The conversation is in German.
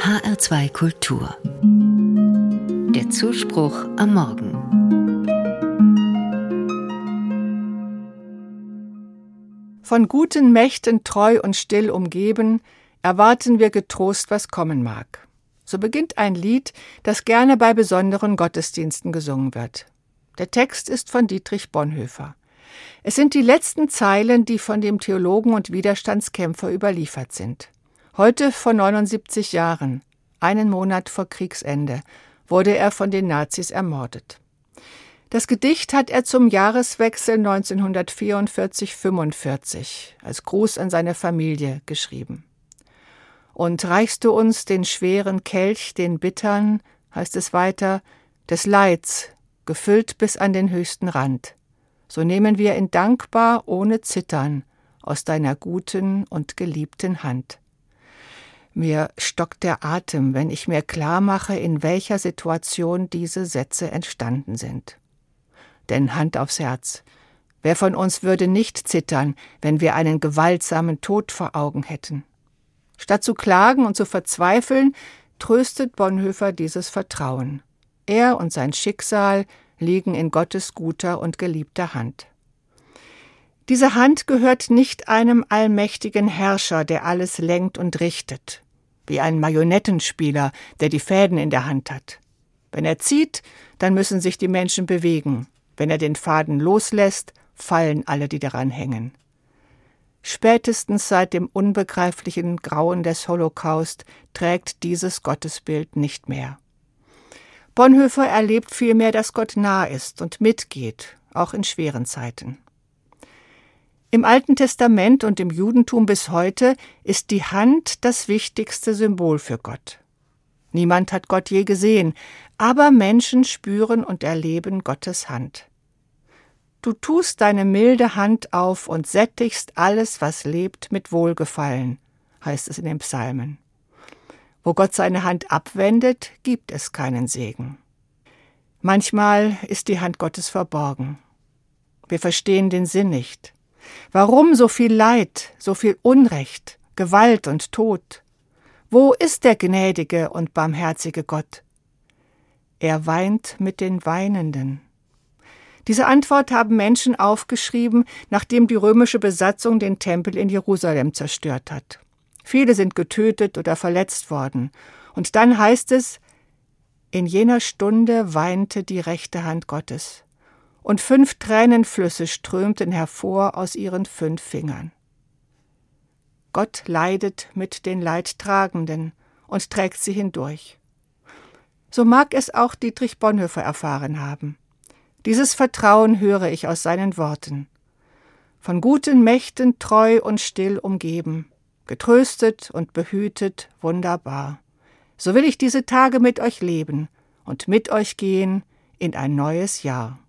HR2 Kultur. Der Zuspruch am Morgen. Von guten Mächten treu und still umgeben, erwarten wir getrost, was kommen mag. So beginnt ein Lied, das gerne bei besonderen Gottesdiensten gesungen wird. Der Text ist von Dietrich Bonhoeffer. Es sind die letzten Zeilen, die von dem Theologen und Widerstandskämpfer überliefert sind. Heute vor 79 Jahren, einen Monat vor Kriegsende, wurde er von den Nazis ermordet. Das Gedicht hat er zum Jahreswechsel 1944/45 als Gruß an seine Familie geschrieben. Und reichst du uns den schweren Kelch, den bittern, heißt es weiter, des Leids, gefüllt bis an den höchsten Rand, so nehmen wir ihn dankbar ohne Zittern aus deiner guten und geliebten Hand. Mir stockt der Atem, wenn ich mir klar mache, in welcher Situation diese Sätze entstanden sind. Denn Hand aufs Herz, wer von uns würde nicht zittern, wenn wir einen gewaltsamen Tod vor Augen hätten? Statt zu klagen und zu verzweifeln, tröstet Bonhoeffer dieses Vertrauen. Er und sein Schicksal liegen in Gottes guter und geliebter Hand. Diese Hand gehört nicht einem allmächtigen Herrscher, der alles lenkt und richtet, wie ein Marionettenspieler, der die Fäden in der Hand hat. Wenn er zieht, dann müssen sich die Menschen bewegen. Wenn er den Faden loslässt, fallen alle, die daran hängen. Spätestens seit dem unbegreiflichen Grauen des Holocaust trägt dieses Gottesbild nicht mehr. Bonhoeffer erlebt vielmehr, dass Gott nah ist und mitgeht, auch in schweren Zeiten. Im Alten Testament und im Judentum bis heute ist die Hand das wichtigste Symbol für Gott. Niemand hat Gott je gesehen, aber Menschen spüren und erleben Gottes Hand. Du tust deine milde Hand auf und sättigst alles, was lebt, mit Wohlgefallen, heißt es in den Psalmen. Wo Gott seine Hand abwendet, gibt es keinen Segen. Manchmal ist die Hand Gottes verborgen. Wir verstehen den Sinn nicht. Warum so viel Leid, so viel Unrecht, Gewalt und Tod? Wo ist der gnädige und barmherzige Gott? Er weint mit den Weinenden. Diese Antwort haben Menschen aufgeschrieben, nachdem die römische Besatzung den Tempel in Jerusalem zerstört hat. Viele sind getötet oder verletzt worden. Und dann heißt es, in jener Stunde weinte die rechte Hand Gottes. Und 5 Tränenflüsse strömten hervor aus ihren 5 Fingern. Gott leidet mit den Leidtragenden und trägt sie hindurch. So mag es auch Dietrich Bonhoeffer erfahren haben. Dieses Vertrauen höre ich aus seinen Worten. Von guten Mächten treu und still umgeben, getröstet und behütet wunderbar. So will ich diese Tage mit euch leben und mit euch gehen in ein neues Jahr.